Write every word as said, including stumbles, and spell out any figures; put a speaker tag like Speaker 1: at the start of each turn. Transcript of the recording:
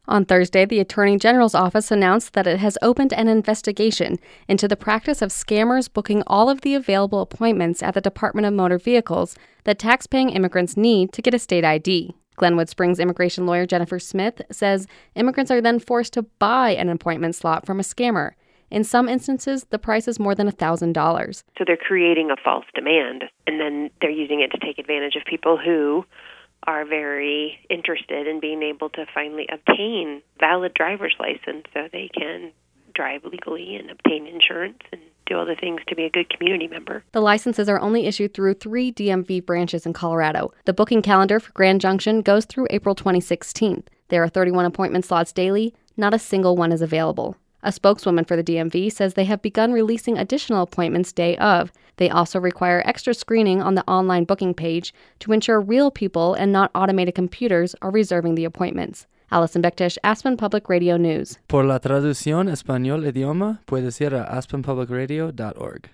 Speaker 1: On Thursday, the Attorney General's office announced that it has opened an investigation into the practice of scammers booking all of the available appointments at the Department of Motor Vehicles that tax-paying immigrants need to get a state I D. Glenwood Springs immigration lawyer Jennifer Smith says immigrants are then forced to buy an appointment slot from a scammer. In some instances, the price is more than one thousand dollars.
Speaker 2: So they're creating a false demand, and then they're using it to take advantage of people who are very interested in being able to finally obtain valid driver's license so they can drive legally and obtain insurance and do other things to be a good community member.
Speaker 1: The licenses are only issued through three D M V branches in Colorado. The booking calendar for Grand Junction goes through April twenty sixteen. There are thirty-one appointment slots daily. Not a single one is available. A spokeswoman for the D M V says they have begun releasing additional appointments day of. They also require extra screening on the online booking page to ensure real people and not automated computers are reserving the appointments. Allison Bektish, Aspen Public Radio News.
Speaker 3: Por la traducción español idioma, puedes ir a aspen public radio dot org.